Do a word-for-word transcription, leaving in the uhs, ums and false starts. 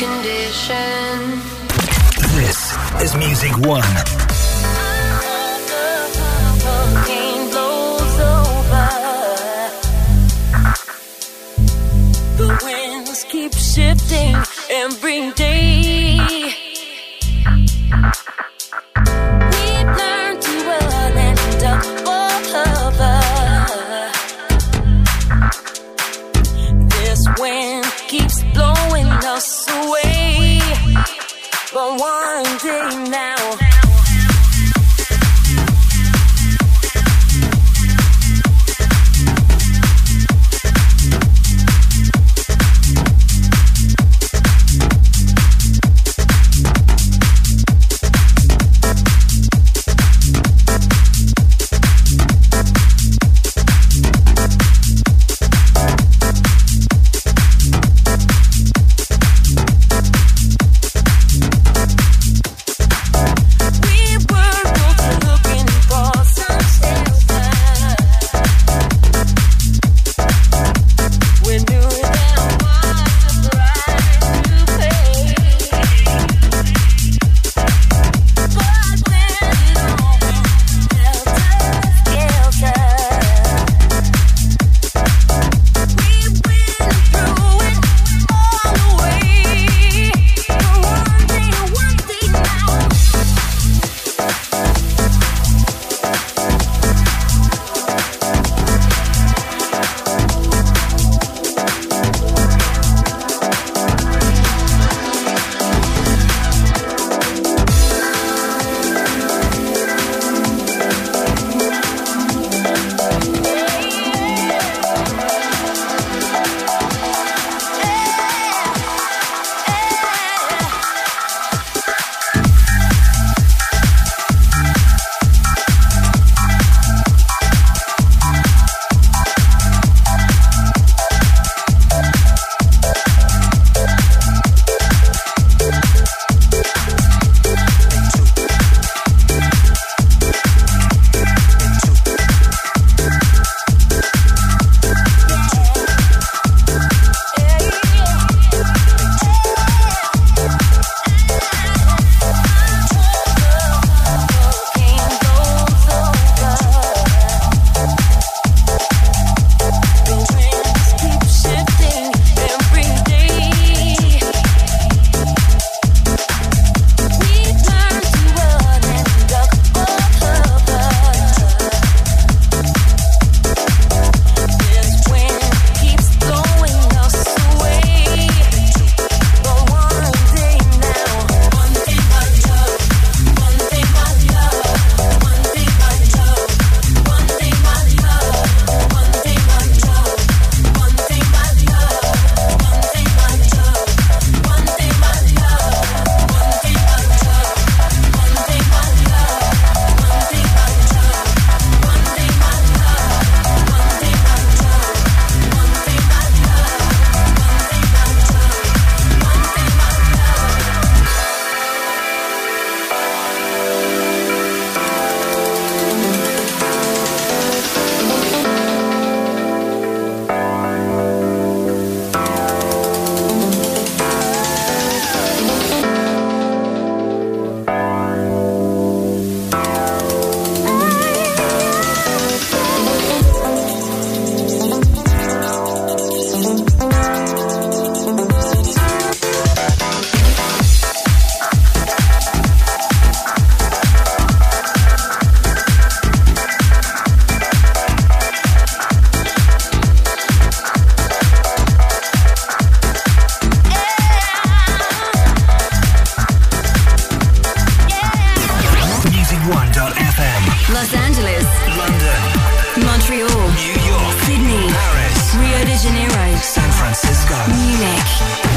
condition. This is Music One. Hurricane blows over. The winds keep shifting every day. We've learned to run and duck for cover. This wind keeps blowing us away. But one day now, Los Angeles, London, Montreal, New York, Sydney, Paris, Rio de Janeiro, San Francisco, Munich.